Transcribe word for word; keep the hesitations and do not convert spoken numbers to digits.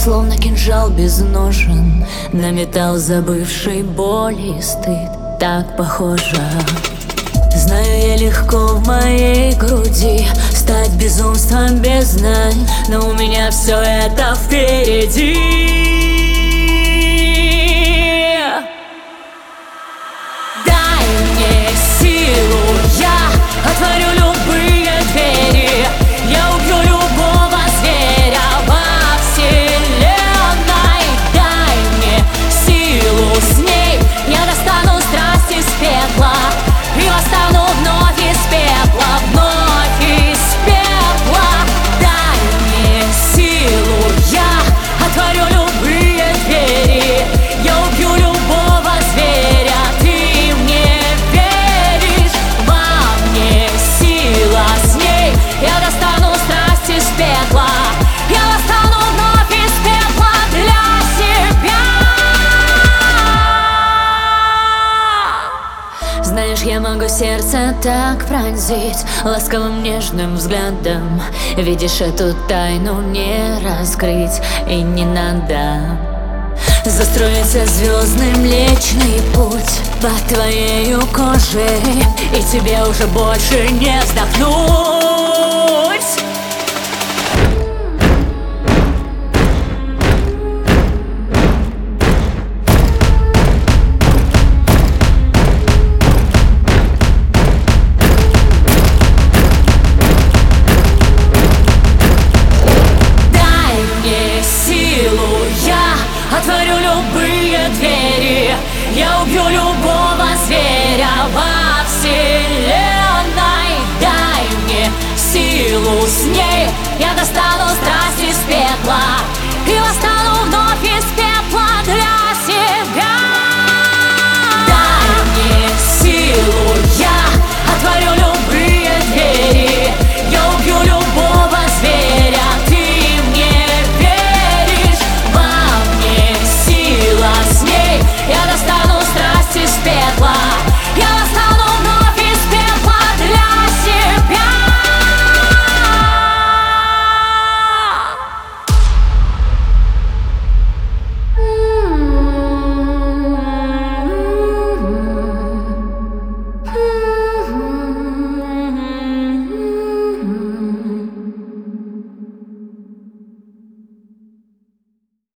словно кинжал без ножен, на металл забывший боль и стыд. Так похоже. Знаю, я легко в моей груди стать безумством без знаний, но у меня все это впереди. Дай мне силу, я отворю любые двери, я убью любого зверя во вселенной. Дай мне силу, с ней я достану страсть из пепла и восстану вновь из пепла, вновь из пепла. Дай мне силу, я отворю любые двери, я убью любого зверя. Ты мне веришь? Во мне сила, с ней я достану страсть из пепла, я восстану вновь из пепла для себя. Знаешь, я могу сердце так пронзить ласковым нежным взглядом. Видишь, эту тайну не раскрыть и не надо. Застроится звездный млечный путь под твоею кожей, и тебе уже больше не вздохнуть. Отворю любые двери, я убью любого зверя во вселенной. Дай мне силу, с ней я достану